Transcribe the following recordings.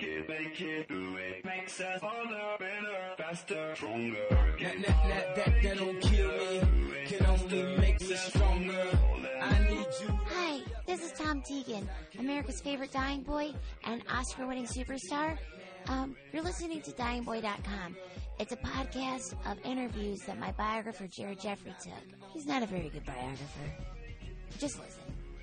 it, do it. Makes us harder, better, faster, stronger. That don't kill me, can only make us stronger. I need you. Hi, this is Tom Teagan, America's favorite dying boy and Oscar-winning superstar. You're listening to dyingboy.com. It's a podcast of interviews that my biographer Jared Jeffrey took. He's not a very good biographer. Just listen.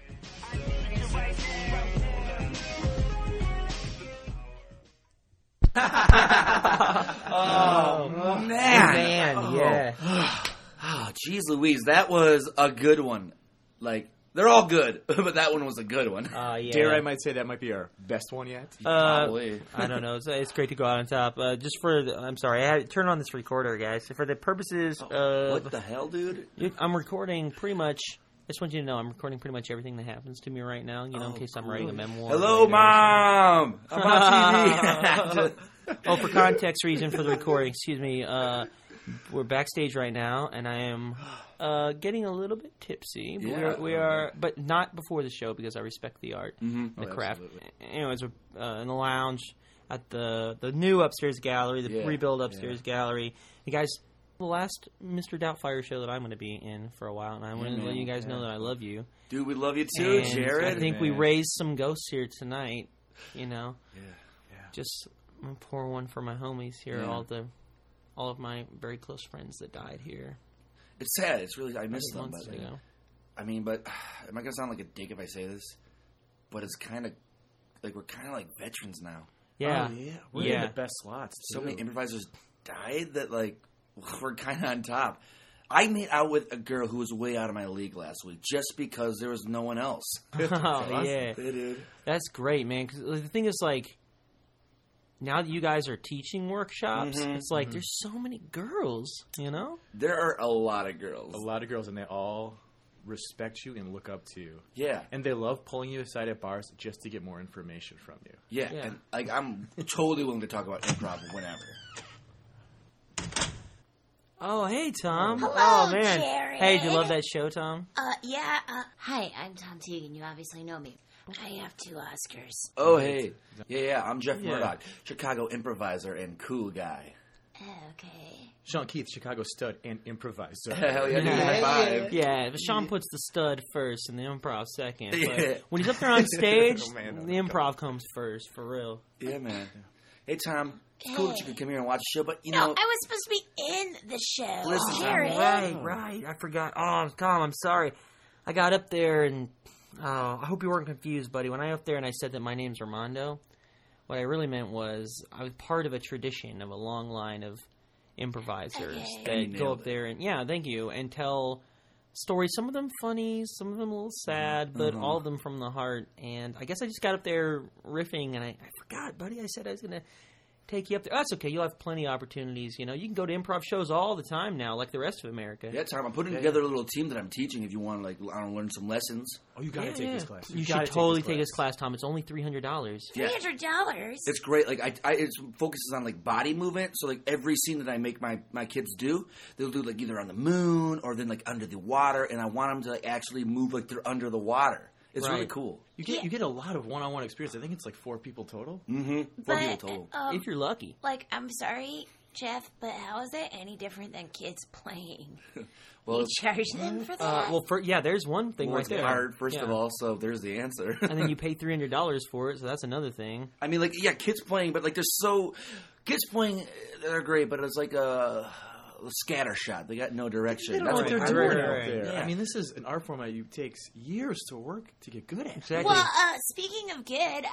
Oh, man, yeah. Oh, jeez Louise, that was a good one. Like, they're all good, but that one was a good one. Yeah. Dare I might say that might be our best one yet? Probably. I don't know. It's great to go out on top. Just for I'm sorry, I had to turn on this recorder, guys. For the purposes of... What the hell, dude? I'm recording pretty much... I just want you to know I'm recording pretty much everything that happens to me right now, in case I'm writing a memoir. Hello, Mom! I'm on TV. For context reason for the recording, excuse me, we're backstage right now, and I am getting a little bit tipsy. But we are, but not before the show because I respect the art, the craft. Absolutely. Anyways, we're in the lounge at the new upstairs gallery, the rebuild upstairs gallery. You guys... The last Mr. Doubtfire show that I'm going to be in for a while, and I want to let you guys know that I love you. Dude, we love you too, and Jared. I think we raised some ghosts here tonight, you know. Yeah. Just I'm gonna pour one for my homies here, all of my very close friends that died here. It's sad. It's really, I miss them. Months ago. I mean, but am I going to sound like a dick if I say this? But it's kind of, like, we're kind of like veterans now. Yeah. Oh, yeah. We're in the best slots, too. So many improvisers died that, like, we're kind of on top. I made out with a girl who was way out of my league last week just because there was no one else. Oh, yeah. Dude. That's great, man. Because the thing is, like, now that you guys are teaching workshops, it's like there's so many girls, you know? There are a lot of girls. A lot of girls, and they all respect you and look up to you. Yeah. And they love pulling you aside at bars just to get more information from you. Yeah. And, like, I'm totally willing to talk about improv whenever. Oh, hey, Tom. Hello, oh, man. Jared. Hey, do you love that show, Tom? Yeah, hi, I'm Tom Teagan. You obviously know me. I have 2 Oscars. Oh, hey. Yeah, I'm Jeff Murdoch, Chicago improviser and cool guy. Okay. Sean Keith, Chicago stud and improviser. Hell yeah, dude, high five. Yeah, but Sean puts the stud first and the improv second. But when he's up there on stage, the improv comes first, for real. Yeah, man. Hey, Tom. It's cool that you could come here and watch the show, but, you know... No, I was supposed to be in the show. Listen, Jared. Right. I forgot. Oh, Tom, I'm sorry. I got up there and... I hope you weren't confused, buddy. When I got up there and I said that my name's Armando, what I really meant was I was part of a tradition of a long line of improvisers that go up there and... Yeah, thank you. And tell stories. Some of them funny, some of them a little sad, but all of them from the heart. And I guess I just got up there riffing, and I forgot, buddy. I said I was going to... take you up there. Oh, that's okay. You'll have plenty of opportunities. You know, you can go to improv shows all the time now, like the rest of America. Yeah, Tom, I'm putting together a little team that I'm teaching if you want to, like, I don't know, learn some lessons. Oh, you got to take this class. You should totally take this class, Tom. It's only $300. $300? It's great. Like, it focuses on, like, body movement. So, like, every scene that I make my kids do, they'll do, like, either on the moon or then, like, under the water. And I want them to, like, actually move like they're under the water. It's really cool. You get a lot of one-on-one experience. I think it's like 4 people total. Mm-hmm. 4 people total. If you're lucky. Like, I'm sorry, Jeff, but how is that any different than kids playing? Well, you charge them for that? There's one thing right there. It's hard, first of all, so there's the answer. And then you pay $300 for it, so that's another thing. I mean, like, yeah, kids playing, but, like, kids playing, they're great, but it's like a scatter shot. They got no direction. They don't know what they're doing out there. Yeah. I mean, this is an art form that takes years to work to get good at. Exactly. Well, speaking of good,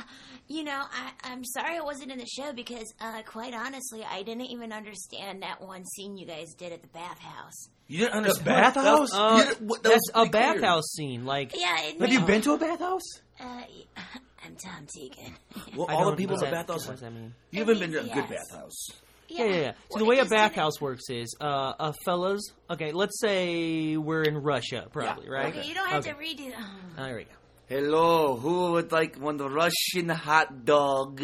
I'm sorry I wasn't in the show because, quite honestly, I didn't even understand that one scene you guys did at the bathhouse. You didn't understand the bathhouse? That's a bathhouse scene. Like, have you been to a bathhouse? I'm Tom Teagan. Well, all the people in the bathhouse. You haven't been to a good bathhouse. Yeah. So the way a bathhouse works is, fellas, okay, let's say we're in Russia, probably, right? Okay, you don't have to redo. There we go. Hello, who would like one Russian hot dog?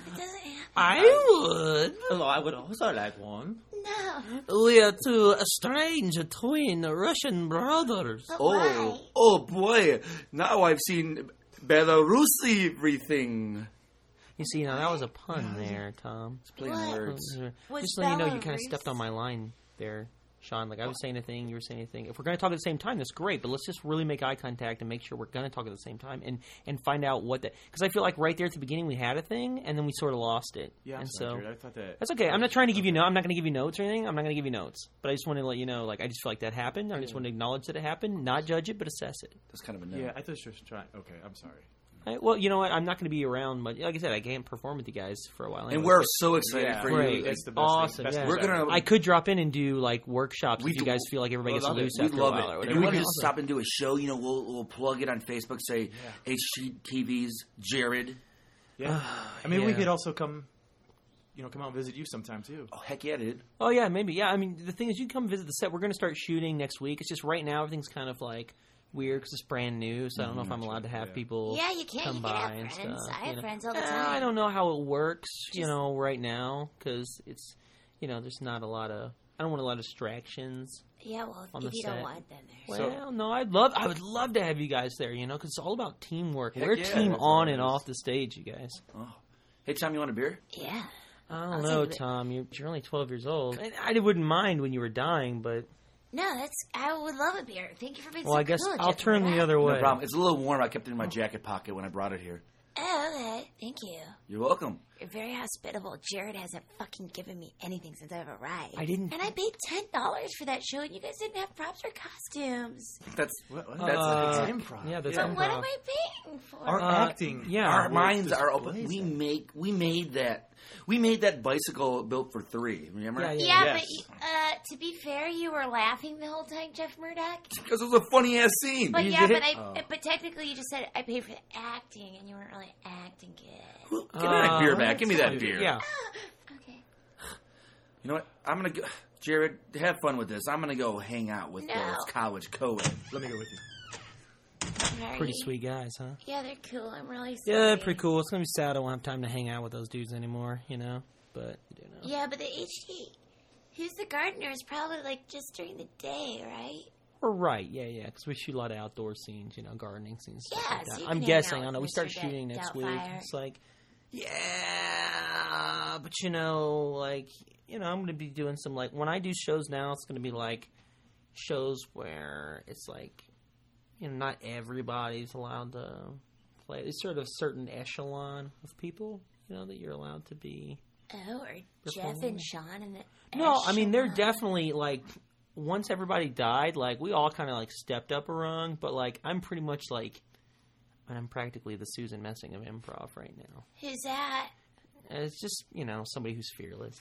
I would. Hello, I would also like one. No. We are 2 strange twin Russian brothers. Oh boy! Now I've seen Belarusi everything. You see, now that was a pun there, Tom. Playing What? words. Was Just so you know, you kind of Belarus- stepped on my line there, Sean. Like, I was saying a thing, you were saying a thing. If we're going to talk at the same time, that's great, but let's just really make eye contact and make sure we're going to talk at the same time and find out what that... Because I feel like right there at the beginning we had a thing, and then we sort of lost it. Yeah, I'm and sorry, Jared. I thought that... That's okay. I'm not trying to give you I'm not going to give you notes or anything. I'm not going to give you notes. But I just wanted to let you know, like, I just feel like that happened. I just want to acknowledge that it happened, not judge it, but assess it. That's kind of a no. Yeah, I thought you were trying... Okay, I'm sorry. Well, you know what? I'm not going to be around, but like I said, I can't perform with you guys for a while. And anyway. we're so excited Yeah, for great. you. It's the best Awesome, thing. Best yeah. thing We're ever. gonna. I could drop in and do like workshops We if you do- guys feel like everybody gets love it. loose We after love a while it. or If whatever. you want to Yeah. just stop and do a show, we'll plug it on Facebook. Say HGTV's Jared. Yeah. I mean, we Yeah. could also come out and visit you sometime, too. Oh heck yeah, dude! Oh yeah, maybe. Yeah, I mean, the thing is, you can come visit the set. We're going to start shooting next week. It's just right now everything's kind of like weird because it's brand new, so I don't know if I'm allowed to have people Yeah, you can. come You by can have and friends. stuff. I have you know. friends all the time. I don't know how it works, right now because it's, there's not a lot of. I don't want a lot of distractions. Yeah, well, on if the you don't set. want them, there's... Well, no, I would love to have you guys there, because it's all about teamwork. We're a yeah, team that's on all it and is. off the stage, you guys. Oh. Hey Tom, you want a beer? Yeah. I don't I'll know, take it. Tom. You're only 12 years old. And I wouldn't mind when you were dying, but No, I would love a beer. Thank you for being well, so I guess cool, I'll Jeff turn the Murdoch. other way. No problem. It's a little warm. I kept it in my jacket pocket when I brought it here. Oh, okay. Thank you. You're welcome. You're very hospitable. Jared hasn't fucking given me anything since I've arrived. I didn't- And I paid $10 for that show, and you guys didn't have props or costumes. That's What? that's Uh, It's improv. yeah, that's So improv. what am I paying for? Our acting. yeah. our will minds are displays open. that. We made that. We made that bicycle built for three. Remember? Yeah, yeah, Yes. but to be fair, you were laughing the whole time, Jeff Murdoch. Because it was a funny ass scene. But You yeah, did? but technically you just said I paid for the acting, and you weren't really acting good. Give me that beer back. Give me that beer. Yeah. Okay. You know what? I'm gonna go. Jared, have fun with this. I'm gonna go hang out with No. those college co-ed. Let me go with you. Sorry. Pretty sweet guys, huh? Yeah, they're cool. I'm really sorry. Yeah, they're pretty cool. It's going to be sad I don't have time to hang out with those dudes anymore, But, Yeah, but the HD, who's the gardener, is probably like just during the day, right? We're right. Yeah. Because we shoot a lot of outdoor scenes, gardening scenes. Stuff Yeah, like so that. you I'm can hang guessing. out I don't know. We with start Mr. shooting next week. Doubtfire. It's like, yeah. But, I'm going to be doing some, when I do shows now, it's going to be, shows where it's, not everybody's allowed to play. There's sort of a certain echelon of people, that you're allowed to be. Oh, or Jeff and Sean and the... No, I mean, they're echelon. definitely, once everybody died, we all kind of, stepped up a rung, but, I'm pretty much, I'm practically the Susan Messing of improv right now. Who's that? And it's just, somebody who's fearless.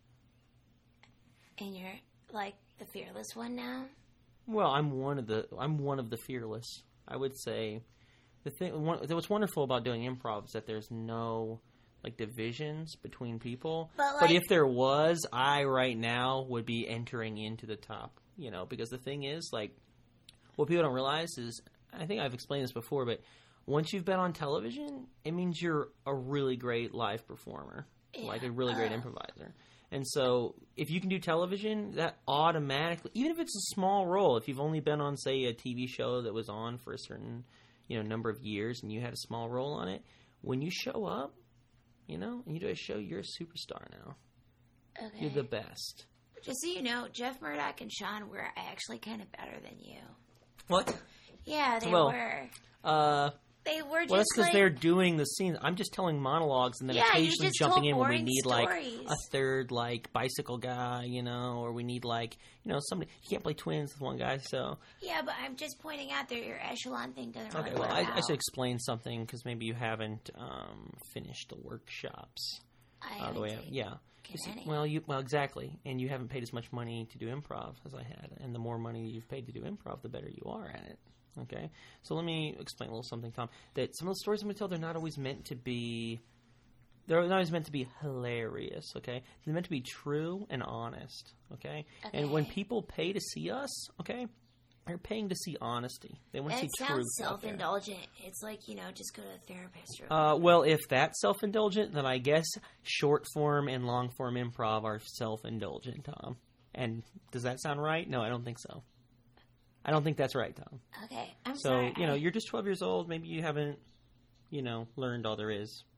And you're, the fearless one now? Well, I'm one of the fearless. I would say what's wonderful about doing improv is that there's no divisions between people. But, if there was, I right now would be entering into the top. Because the thing is, what people don't realize is, I think I've explained this before, but once you've been on television, it means you're a really great live performer, a really great improviser. And so, if you can do television, that automatically, even if it's a small role, if you've only been on, say, a TV show that was on for a certain, number of years and you had a small role on it, when you show up, and you do a show, you're a superstar now. Okay. You're the best. Just so you know, Jeff Murdoch and Sean were actually kind of better than you. What? Yeah, they Well, were. They were just Well, that's because they're doing the scenes. I'm just telling monologues and then Yeah, you occasionally just jumping told in when we boring need stories. a third bicycle guy, or we need somebody. You can't play twins with one guy, so Yeah, but I'm just pointing out that your echelon thing doesn't really okay. Well, work I out. should explain something because maybe you haven't finished the workshops I the haven't way. taken Yeah. You see, well, exactly, and you haven't paid as much money to do improv as I had, and the more money you've paid to do improv, the better you are at it. Okay, so let me explain a little something, Tom. That some of the stories I'm going to tell, they're not always meant to be. They're not always meant to be hilarious. Okay, they're meant to be true and honest. Okay, and when people pay to see us, okay, they're paying to see honesty. They want to That see truth. sounds out there. self-indulgent. It's like, just go to a therapist. Or Well, if that's self-indulgent, then I guess short form and long form improv are self-indulgent, Tom. And does that sound right? No, I don't think so. I don't think that's right, Tom. Okay, I'm So, sorry. you're just 12 years old. Maybe you haven't, learned all there is.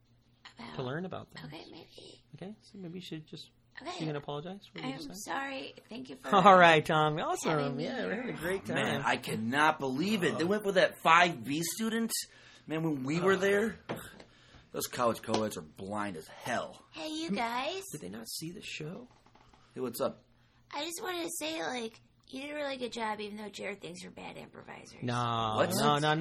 to learn about them. Okay, maybe. Okay, so maybe you should just. Okay. You gonna apologize? For what you I'm just said? sorry. Thank you for. All right, Tom. having Awesome. me Yeah, we're having a great time. Man, I cannot believe it. They went with that 5B student. Man, when we were there, those college co-eds are blind as hell. Hey, you guys. Did they not see the show? Hey, what's up? I just wanted to say, like, you did a really good job, even though Jared thinks you're bad improvisers. No. What? No. Well,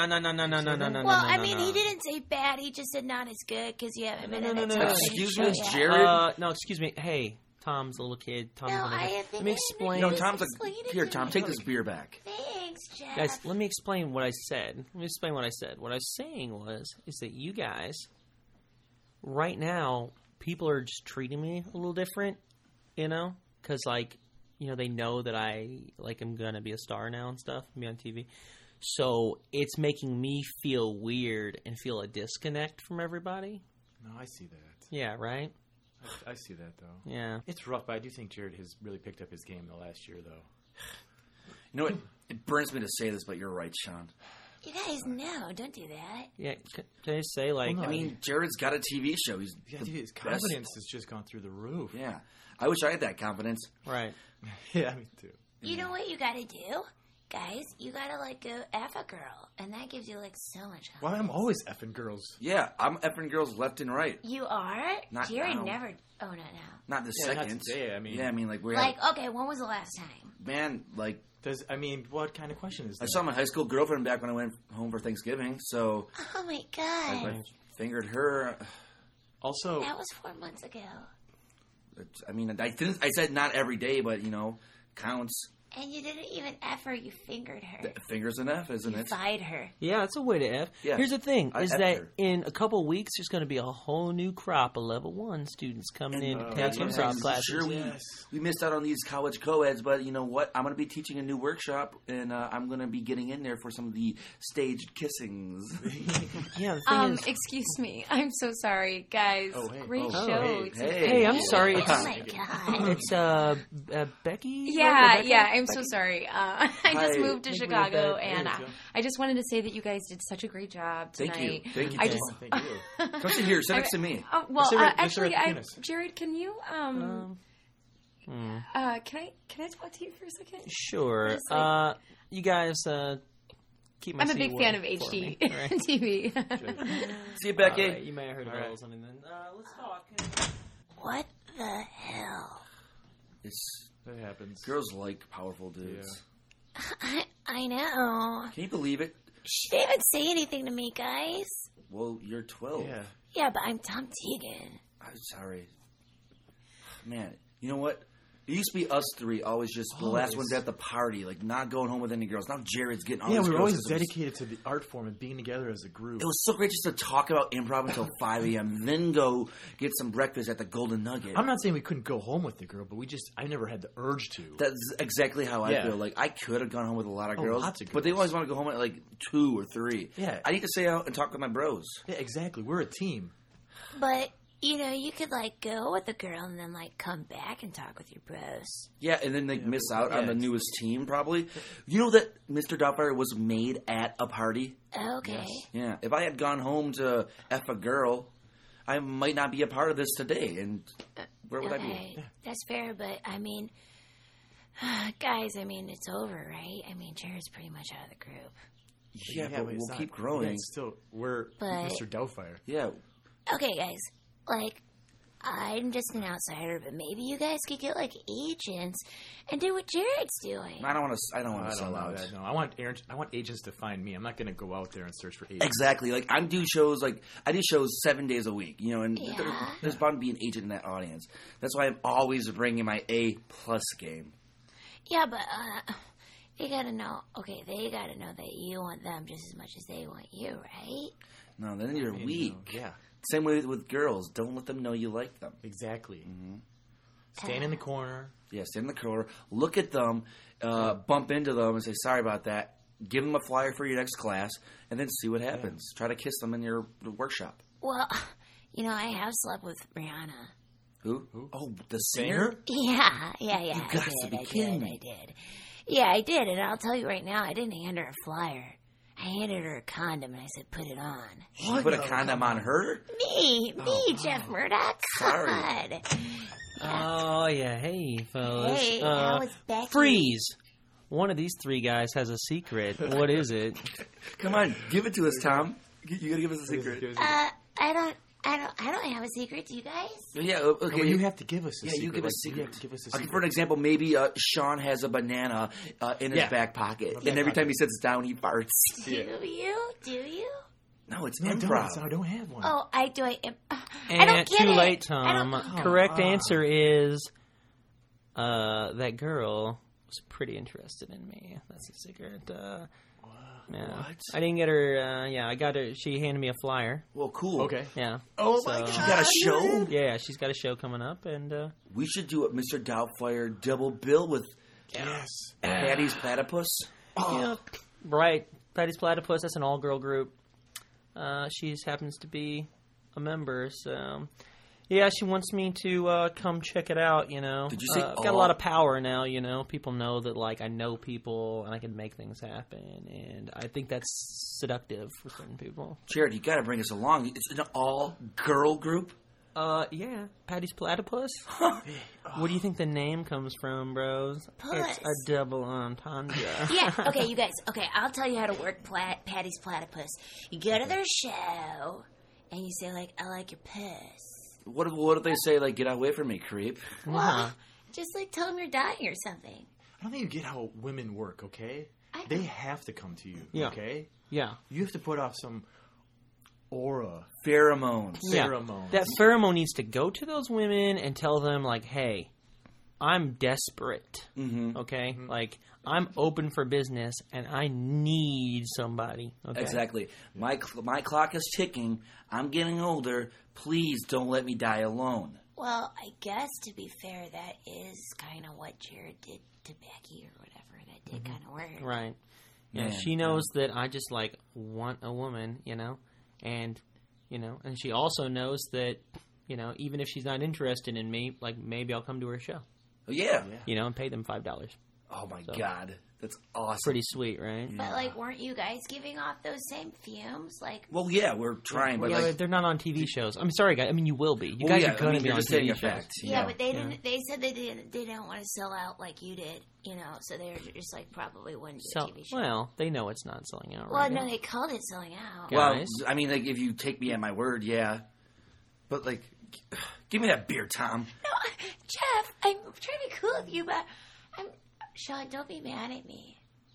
I mean, he didn't say bad. He just said not as good because you haven't been in a television Excuse show me, yet. Jared? No, excuse me. Hey, Tom's a little kid. Tom's No, gonna- I have Let me been explain. No, Tom's Explain like, it here, to Tom, me. take this beer back. Thanks, Jeff. Guys, let me explain what I said. What I was saying is that you guys, right now, people are just treating me a little different, you know? Because, like, you know, they know that I, like, am going to be a star now and stuff, be on TV. So it's making me feel weird and feel a disconnect from everybody. No, I see that. Yeah, right? I see that, though. Yeah. It's rough, but I do think Jared has really picked up his game the last year, though. You know what? It burns me to say this, but you're right, Sean. You guys know, don't do that. Yeah, can I say, like... Well, no, I mean, Jared's got a TV show. He's Yeah, the dude, his best. confidence has just gone through the roof. Yeah. I wish I had that confidence. Right. Yeah, me too. You know what you gotta do? Guys, you gotta, like, go F a girl. And that gives you, like, so much confidence. Well, I'm always effing girls. Yeah, I'm effing girls left and right. You are? Not Jared now. never... Oh, not now. Not this Yeah, not second. today, I mean- Yeah, I mean, like, we're Like, okay, when was the last time? man, like, What kind of question is that? I saw my high school girlfriend back when I went home for Thanksgiving, so Oh, my God. I fingered her. Also, That was 4 months ago. I mean, I said not every day, but, you know, counts. And you didn't even F her, you fingered her. Fingers an F, isn't You it? fied her. Yeah, that's a way to F. Yeah. Here's the thing, I is F'd that her. in a couple weeks, there's going to be a whole new crop of level 1 students coming in to take That's what I'm improv saying. classes. Sure, Yes. we missed out on these college co-eds, but you know what? I'm going to be teaching a new workshop, and I'm going to be getting in there for some of the staged kissings. Yeah, the thing is... Excuse me. I'm so sorry, guys. Oh, hey. Great Oh, show. hey. Hey, I'm sorry. It's, Oh, my God. it's Becky? Yeah, Rebecca? yeah. I'm so sorry. I just Hi. moved to Maybe we Chicago, had- and there you go. I just wanted to say that you guys did such a great job Thank tonight. you. Thank you. I Jen. just Thank you. Come sit here. Sit next to me. well, Sit right actually, at the penis. Jared, can you can I talk to you for a second? Sure. Just like- You guys keep my I'm a seat big fan of warm for HD me, right? TV. See you, Becky. All right, you may have heard of All a right. little something then. Let's talk. What the hell? It's That happens. girls like powerful dudes. I know. Can you believe it? She didn't even say anything to me, guys. Well, you're 12. Yeah. Yeah, but I'm Tom Teagan. I'm sorry. Man, you know what? It used to be us three always just the last Always. ones at the party, like not going home with any girls. Now Jared's getting all Yeah, these we were girls always 'cause it was- dedicated to the art form and being together as a group. It was so great just to talk about improv until 5 a.m., then go get some breakfast at the Golden Nugget. I'm not saying we couldn't go home with the girl, but I never had the urge to. That's exactly how I Yeah. feel. Like, I could have gone home with a lot of Oh, girls, lots of but they girls. always want to go home at like 2 or 3. Yeah. I need to stay out and talk with my bros. Yeah, exactly. We're a team. But, you know, you could, like, go with a girl and then, like, come back and talk with your bros. Yeah, and then they miss but- out on yeah, the it's- newest team, probably. You know that Mr. Doubtfire was made at a party? Okay. Yeah. If I had gone home to F a girl, I might not be a part of this today. And where would I Okay. be? That's fair, but, I mean, guys, I mean, it's over, right? I mean, Jared's pretty much out of the group. Yeah, but it's we'll not- keep Yeah, growing. it's still, we're But- Mr. Doubtfire. Yeah. Okay, guys, like, I'm just an outsider, but maybe you guys could get, like, agents and do what Jared's doing. I don't want to. I don't want I to don't sell know out. that. No, I want agents to find me. I'm not going to go out there and search for agents. Exactly. Like I do shows. Like I do shows 7 days a week. You know, and Yeah. there's bound to be an agent in that audience. That's why I'm always bringing my A+ game. Yeah, but, they gotta know, okay, they gotta know that you want them just as much as they want you, right? No, then you're You know, weak. yeah, Same way with girls. Don't let them know you like them. exactly. Stand in the corner. Yeah, stand in the corner, look at them, bump into them, and say sorry about that. Give them a flyer for your next class, and then see what happens. Try to kiss them in your workshop. Well, you know, I have slept with Rihanna. Who? Oh, the singer? Yeah, You I got to be kidding me. did. Yeah, I did, and I'll tell you right now, I didn't hand her a flyer. I handed her a condom and I said, "Put it on." You put a condom on her? Me, Jeff Murdoch. Sorry. God. Oh, yeah. Hey, fellas. Hey, how was Becky? Freeze. One of these three guys has a secret. What is it? Come on, give it to us, Tom. You gotta give us a secret. I don't have a secret. Do you guys? Yeah, No, okay. but you have to give us a Yeah, secret. you give us a You secret. have to give us a Okay, secret. for an example, maybe Sean has a banana in his Yeah. back pocket, Back and every time pocket. he sits down, he farts. Do you? No, it's No, improv. I don't have one. Oh, I do. I And don't get too it. late, I Tom. don't- Correct answer is that girl was pretty interested in me. That's a secret. Yeah. What? I didn't get her. I got her. She handed me a flyer. Well, cool. Okay. Yeah. Oh, my You got a show? Yeah, she's got a show coming up, and We should do a Mr. Doubtfire double bill with Yes. Patty's Platypus. yeah, right. Patty's Platypus. That's an all-girl group. She happens to be a member, so yeah, she wants me to come check it out. You know, Did you say got a lot of power now? You know, people know that like I know people and I can make things happen, and I think that's seductive for certain people. Jared, you gotta bring us along. It's an all-girl group. Yeah, Patty's Platypus. What do you think the name comes from, bros? It's a double entendre. Yeah, okay, you guys. Okay, I'll tell you how to work Patty's Platypus. You go to their show, and you say, like, "I like your puss." What if they say, like, get away from me, creep? Well, just, like, tell them you're dying or something. I don't think you get how women work, okay? I They don't. have to come to you, Yeah. okay? Yeah. You have to put off some aura. Pheromones. Pheromones. That pheromone needs to go to those women and tell them, like, hey, I'm desperate. Mm-hmm. Okay? Like, I'm open for business and I need somebody. Okay? Exactly. My clock is ticking. I'm getting older. Please don't let me die alone. Well, I guess, to be fair, that is kind of what Jared did to Becky or whatever. That did kind of work. Right. Yeah, Man, she knows that I just, like, want a woman, you know? And, you know, and she also knows that, you know, even if she's not interested in me, like, maybe I'll come to her show, Oh, yeah. you know, and pay them $5. Oh, my So. God. That's awesome. Pretty sweet, right? But, like, weren't you guys giving off those same fumes? Like, Well, yeah, we're trying, but, Yeah, like... but they're not on TV shows. I'm sorry, guys. I mean, you will be. You well, guys yeah, are going to be you're on just stating TV a shows. fact. yeah, but they didn't. They said they didn't want to sell out like you did, you know. So they were just like probably wouldn't do a So, TV show. well, they know it's not selling out. Well, right no, now. they called it selling out. Yeah. Well, Guys. I mean, like, if you take me at my word, yeah. But, like, give me that beer, Tom. No, Jeff, I'm trying to be cool with you, but Sean, don't be mad at me.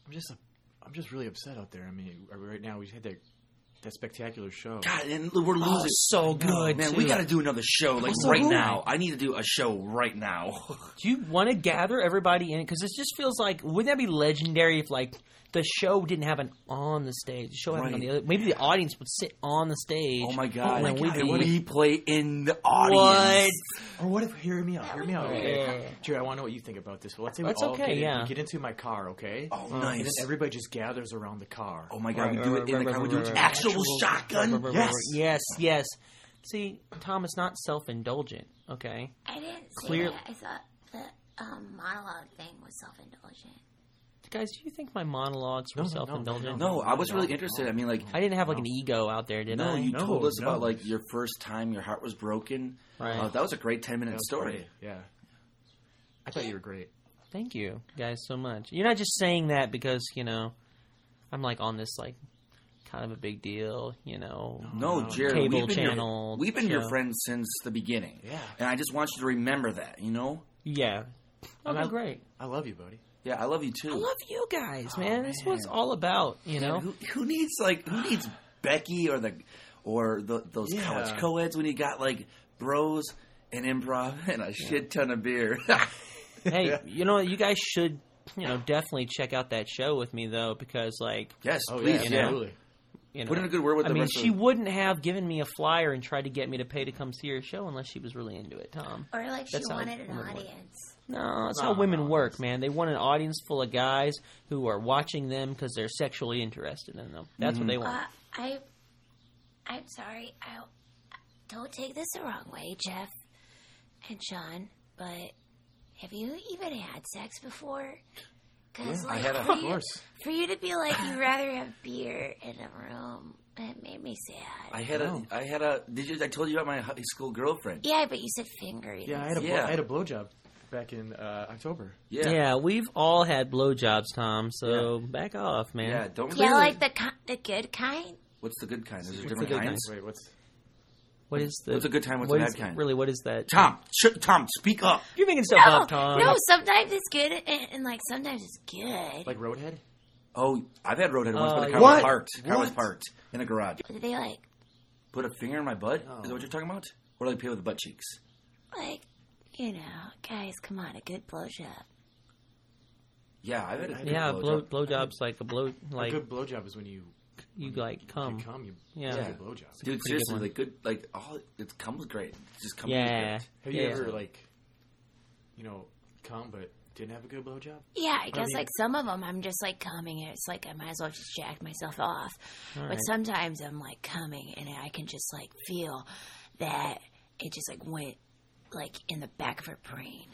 I'm just really upset out there. I mean, right now we had that spectacular show. God, and we're losing. so good, Man, too. we got to do another show, like, So right good. now. I need to do a show right now. Do you want to gather everybody in? Because it just feels like, wouldn't that be legendary if, like, the show didn't happen on the stage? The show happened on Right. the other. Maybe the audience would sit on the stage. Oh, my God. And then we'd And be- we play in the audience. Or what if? Hear me out. Okay. Yeah. Jerry, I want to know what you think about this. Well, let's say That's we all okay, yeah. get into my car, okay? Oh, And nice. then everybody just gathers around the car. Oh, my God. We do it in the car. We do it actual shotgun. Yes. See, Tom, it's not self-indulgent, okay? I didn't say Clear- that. I thought the monologue thing was self-indulgent. Guys, do you think my monologues were No, self-indulgent? No, I was really interested. I mean, like, I didn't have, like, an ego out there, did I? you No, told us no. about, like, your first time your heart was broken. Right. That was a great 10-minute story. Great. Yeah. I thought you were great. Thank you, guys, so much. You're not just saying that because, you know, I'm, like, on this, like, kind of a big deal, you know. No, Jared, Cable we've been, channel we've been your show. friends since the beginning. Yeah. And I just want you to remember that, you know? Yeah. And Okay, great. I love you, buddy. Yeah, I love you, too. I love you guys, man. That's what it's all about, you know? Who needs Becky or those Yeah. college co-eds when you got, like, bros and improv and a shit ton of beer? Hey, you know, you guys should, you know, definitely check out that show with me, though, because, like, Yes, Oh, please. yeah, know. absolutely. you know. Put in a good word with I the mean, rest of she the- wouldn't have given me a flyer and tried to get me to pay to come see her show unless she was really into it, Tom. Or like she That's how wanted an women work. audience. No, that's how women work, man. They want an audience full of guys who are watching them because they're sexually interested in them. That's what they want. I'm sorry. Don't take this the wrong way, Jeff and Sean, but have you even had sex before? Because I had a- Of course. for you to be like you'd rather have beer in a room, it made me sad. I had a. I told you about my high school girlfriend. Yeah, but you said finger. You Yeah, didn't I had a blowjob back in October. Yeah. we've all had blowjobs, Tom. So back off, man. Yeah, don't. Yeah, like the good kind. What's the good kind? Is there the different good kinds? Wait, what's... What is the? What's a good time? What's what a is- bad kind? Really, what is that? Tom, Tom, speak up. You're making stuff up, Tom. No, sometimes it's good and like sometimes it's good. Like Roadhead? Oh, I've had roadhead once, but the car What? was parked. Car was What? parked in a garage. They like Put a finger in my butt? Is that what you're talking about? Or like play with the butt cheeks? guys, come on, a good blowjob. Yeah, I've had a good Yeah, blowjob. blowjob's like A good blowjob is when you like come. come, you Yeah. take a good blowjob. Dude, good seriously, one. like good, like all it comes great. It just comes Yeah. great. Have you Yeah. ever, like, come but didn't have a good blowjob? Yeah, I guess mean- like some of them I'm just like coming and it's like I might as well just jack myself off. But sometimes I'm like coming and I can just like feel that it just like went like in the back of her brain.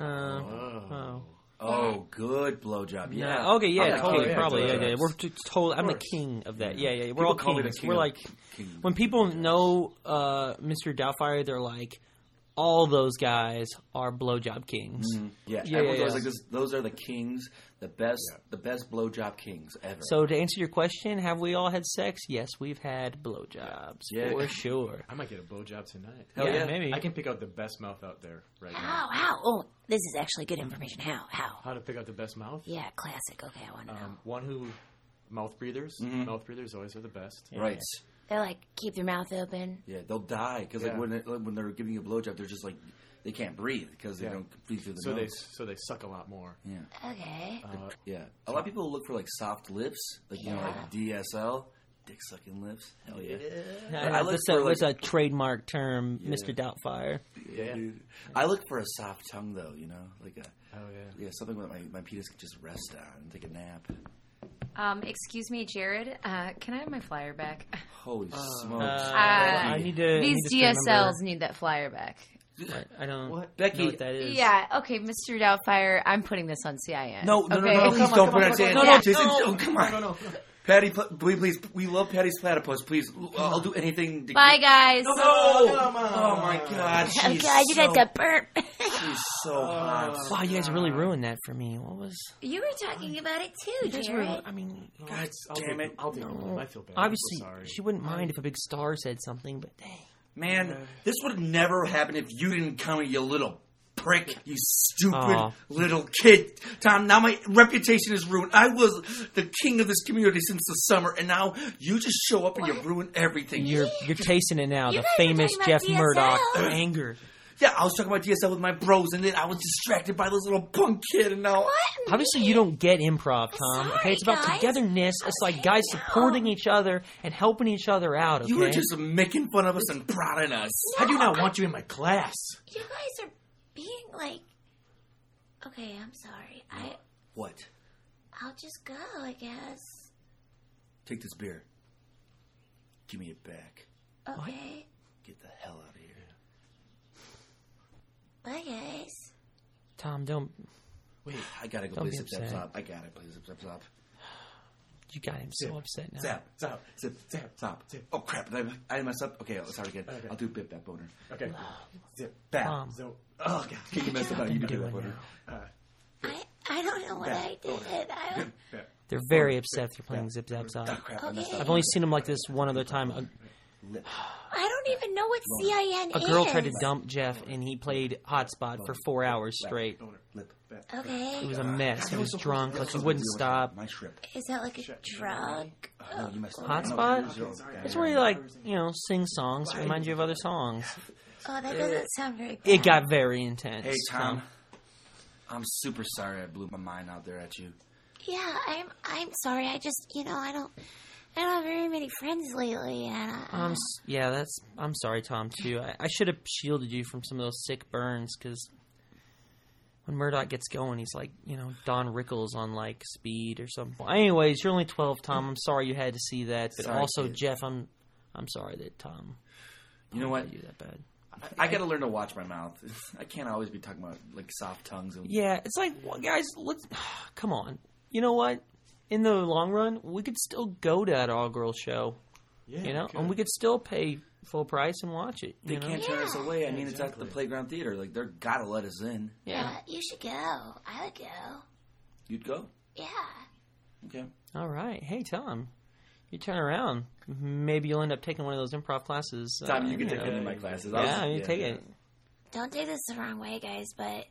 Oh. Oh, good blowjob. Yeah. Yeah. Okay. Yeah. I'm the Totally. king of Probably. blowjobs. Yeah. We're totally. I'm the course. king of that. Yeah. Yeah. We're all People call me the kings. king We're of- like king. when people know Mr. Doubtfire, they're like, all those guys are blowjob kings. Yeah, Yeah, everyone's yeah, always yeah. like this. Those are the kings, the best blowjob kings ever. So to answer your question, have we all had sex? Yes, we've had blowjobs Yeah. for sure. I might get a blowjob tonight. Hell yeah. maybe. I can pick out the best mouth out there right now. How? Oh, this is actually good information. How? How to pick out the best mouth? Yeah, classic. Okay, I want to know. One who mouth breathers. Mouth breathers always are the best. right. They like keep their mouth open. Yeah, they'll die because Yeah. like when they're giving you a blowjob, they're just like they can't breathe because they Yeah. don't breathe through the So nose. they suck a lot more. Yeah, Okay. yeah. A lot of people look for like soft lips, like like DSL, dick sucking lips. Hell yeah. I look That's for, that's like- a trademark term, Mr. Doubtfire. Yeah. I look for a soft tongue though, like a Oh yeah. something that my penis can just rest on and take a nap. Excuse me, Jared. Can I have my flyer back? Holy smokes! I need to. These I need to DSLs remember. need that flyer back. I don't Becky- know what that is. Yeah, okay, Mr. Doubtfire, I'm putting this on CIN. No, okay? please don't put it on. on. Jason, oh, come on. Patty, please, we love Patty's platypus. Please, I'll do anything. Bye, guys. Oh my God, Oh she's God, you guys so, got burnt. she's so hot. Wow, you guys really ruined that for me. What was? You were talking about it too, You guys were. Jared. I mean, God damn it! I'll take it. I feel bad. obviously, I'm so sorry. she wouldn't mind if a big star said something, but dang. Man, this would have never happened if you didn't come, you little prick, you stupid Aw. little kid. Tom, now my reputation is ruined. I was the king of this community since the summer, and now you just show up and you ruin everything. You're tasting it now. You The guys were famous talking about Jeff Murdoch DSL. anger. Yeah, I was talking about DSL with my bros, and then I was distracted by this little punk kid, and now... Obviously, you don't get improv, Tom. Sorry, Okay, it's about guys. togetherness. It's like guys supporting each other and helping each other out. Okay. You were just making fun of us and prodding us. I do not want you in my class. You guys are being like. Okay, I'm sorry. What? I'll just go, I guess. Take this beer. Give me it back. Okay. Get the hell out of here. Bye, guys. Tom, don't. Wait, I gotta go Don't play be Zip Zap upset. Zop. I gotta play Zip Zap Zop. You got him so upset now. Zap, zap, zip, zap, zap, zip. Oh crap! I messed up. Okay, let's start again. I'll do Bip Bap Boner. Okay. Zip, bap. Tom. So, Oh god, you messed up. You do Bip Bap Boner. I don't know what I did. I don't. They're very upset they're playing Zip Zap Oh Zop. crap! I messed Okay. up. I've only seen them like this one other time. I don't even know what CIN A is. girl tried to dump Jeff, and he played Hotspot for 4 hours straight. Lip, bap. Okay. It was a mess. He was drunk. Like he wouldn't stop. My shrimp. Is that like a drug? No, you messed up. Hotspot? It's where you sing songs that remind you of other songs. Oh, that doesn't sound very bad. It got very intense. Hey Tom, I'm super sorry I blew my mind out there at you. Yeah, I'm sorry. I just, I don't have very many friends lately, and I'm sorry, Tom, too. I should have shielded you from some of those sick burns, because when Murdoch gets going, he's like, Don Rickles on, speed or something. Anyways, you're only 12, Tom. I'm sorry you had to see that. But Sorry, also, kid. Jeff, I'm sorry that Tom... You know what? You that bad. I gotta learn to watch my mouth. I can't always be talking about soft tongues and Yeah, it's like, well, guys, come on. you know what? In the long run, we could still go to that all-girls show. Yeah, You know, and we could still pay full price and watch it. They You know? can't turn us away. I mean, it's at exactly. the Playground Theater. Like, they're gotta let us in. Yeah, you should go. I would go. You'd go? Yeah. Okay. All right. Hey, Tom, you turn around. Maybe you'll end up taking one of those improv classes. Tom, you can know. take one of my classes. Yeah, you take it. Don't take this the wrong way, guys, but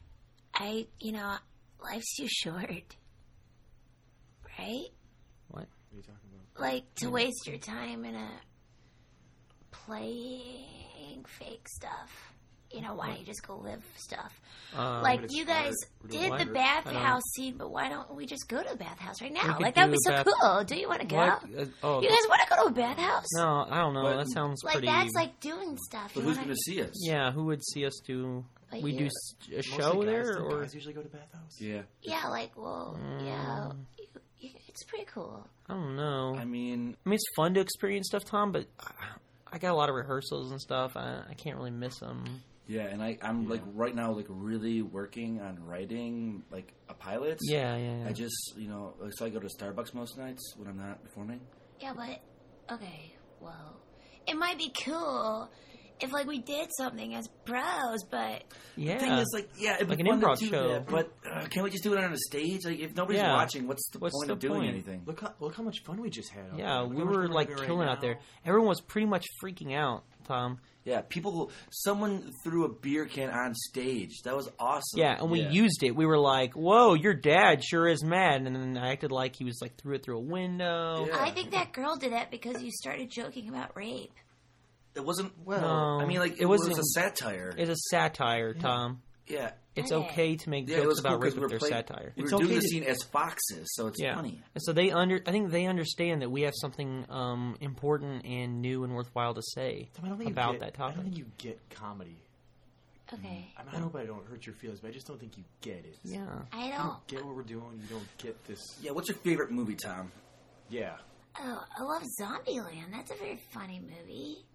life's too short. Right? What? What are you talking about? Like, to waste your time in playing fake stuff. Why don't you just go live stuff? Like, it's you guys hard. did What? the I don't- bathhouse scene, but why don't we just go to a bathhouse right now? could Like, that would do be so a bath- cool. Do you want to go? What? Oh, You guys want to go to a bathhouse? no, I don't know. What? That sounds Like, pretty. that's like doing stuff. But You who's wanna- gonna see us? Yeah, who would see us do? But We you- do a Mostly show guys. there, Don't or guys usually go to bathhouse? Yeah. Yeah, like, well, yeah. It's pretty cool. I don't know. I mean, I mean, it's fun to experience stuff, Tom, but I got a lot of rehearsals and stuff. I can't really miss them. yeah, and I'm like right now like really working on writing like a pilot. Yeah. I just so I go to Starbucks most nights when I'm not performing. Yeah, but okay, well, it might be cool if like we did something as pros, but Yeah. The thing is, like, yeah, it'd Like be an fun to improv do show. that, but can't we just do it on a stage? Like, if nobody's Yeah. watching, what's the What's point the of doing point? anything? Look how much fun we just had. Out Yeah, there. Look we how much were fun like having right killing now. out there. Everyone was pretty much freaking out, Tom. Yeah, someone threw a beer can on stage. That was awesome. Yeah, and we used it. We were like, "Whoa, your dad sure is mad," and then I acted like he was like threw it through a window. Yeah. I think that girl did that because you started joking about rape. It wasn't, No, I mean, like, it it was wasn't- a satire. It's a satire, Tom. Yeah. It's Okay. okay to make Yeah, it jokes was cool about rape 'cause we if were they're playing, satire. we It's were doing okay the to- scene as foxes, so it's Yeah, funny. and so I think they understand that we have something important and new and worthwhile to say Tom, I don't think about you get, that I don't topic. think you get comedy. Okay. I hope I don't hurt your feelings, but I just don't think you get it. Yeah. I You don't. don't get what we're doing. You don't get this. Yeah, what's your favorite movie, Tom? Yeah. Oh, I love Zombieland. That's a very funny movie.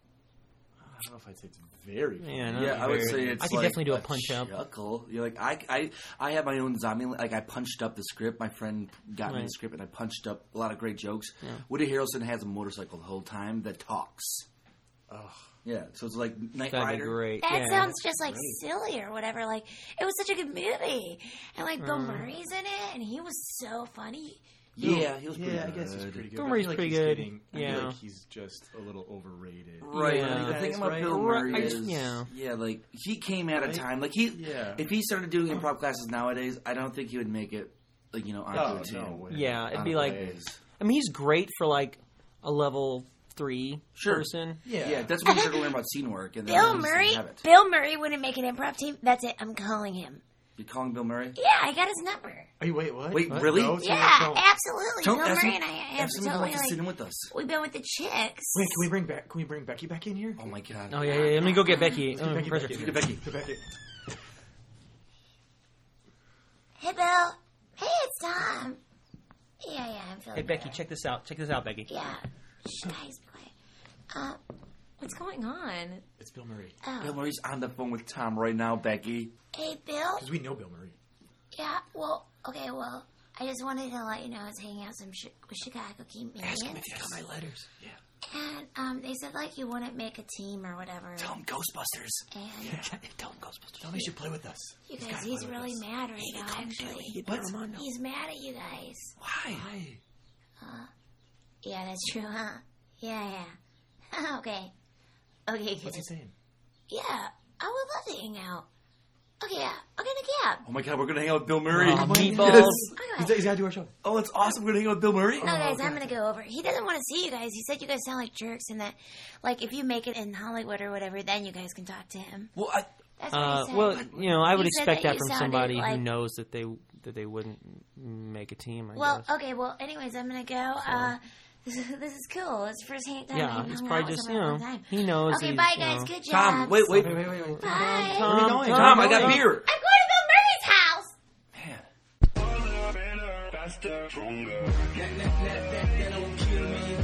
I don't know if I'd say it's very funny. Yeah, no, Yeah, I would very- say it's I could like definitely do a punch up. chuckle. You're like, I have my own zombie. Like, I punched up the script. My friend got me the Right. script, and I punched up a lot of great jokes. Woody Harrelson has a motorcycle the whole time that talks. Ugh. Yeah, so it's like Knight That'd be Rider. great. That yeah. sounds just like silly or whatever. Like, it was such a good movie. And like Bill Murray's in it, and he was so funny. Yeah, he was pretty Yeah, I good. guess he's pretty good. Bill but I Murray's feel like pretty he's good. getting- I Yeah. feel like he's just a little overrated. Right. Yeah. Like, the thing Guys, about right? Bill Right, Murray I is, just- yeah. like, he came at a Right? time, like, Yeah. if he started doing improv classes nowadays, I don't think he would make it, like, onto a team. no way. Yeah, it'd On be a like, ways. I mean, he's great for like a level 3 Sure. person. Yeah, that's when you start to learn about scene work. And then Bill you just Murray. have it. Bill Murray wouldn't make an improv team. That's it. I'm calling him. You're calling Bill Murray? Yeah, I got his number. Hey, wait, what? Wait, What? really? No, so Yeah, don't- absolutely. Don't Bill ask Murray him, and I have ask him if he totally wants to sit in like. with us. We've been with the chicks. Wait, can we bring Becky back in here? Oh my god. Oh yeah. Let me go get Becky. Let's get Becky pressure. back in Get here. Becky. Get Becky. Hey, Bill. Hey, it's Tom. Yeah, I'm feeling Hey Becky, better. check this out. Check this out, Becky. Yeah. Shh, guys, be quiet. What's going on? It's Bill Murray. Bill Murray's on the phone with Tom right now, Becky. Hey, Bill. Because we know Bill Murray. Yeah, well, okay, well, I just wanted to let you know I was hanging out with some Chicago comedians. you got my letters. Yeah. And they said, like, you wouldn't make a team or whatever. Tell him Ghostbusters. And Tell him Ghostbusters. Tell me you should play with us. you guys, he's really mad right now, actually. What? He's mad at you guys. Why? Yeah, that's true, huh? Yeah. Okay, What's he good. saying? Yeah, I would love to hang out. Okay, yeah, I'll get in a cab. Oh my god, we're gonna hang out with Bill Murray. Aw, meatballs. Okay. He's got to do our show. Oh, it's awesome. We're gonna hang out with Bill Murray. No, guys, I'm gonna go over. He doesn't want to see you guys. He said you guys sound like jerks, and that, like, if you make it in Hollywood or whatever, then you guys can talk to him. Well, That's what he said. well, I would He said expect that that you from sounded somebody like- who knows that they wouldn't make a team. I Well, guess. okay, well, anyways, I'm gonna go. This is cool. It's the first time Yeah, I've it's hung probably out with just, someone in a long time. he knows. Okay, he's, bye, you guys. know. Good job. Tom, wait. Wait. Bye. Where are you Tom, going? Tom, I got beer. I'm going to Bill Murray's house. Man. Harder, better, faster, stronger. That don't kill me.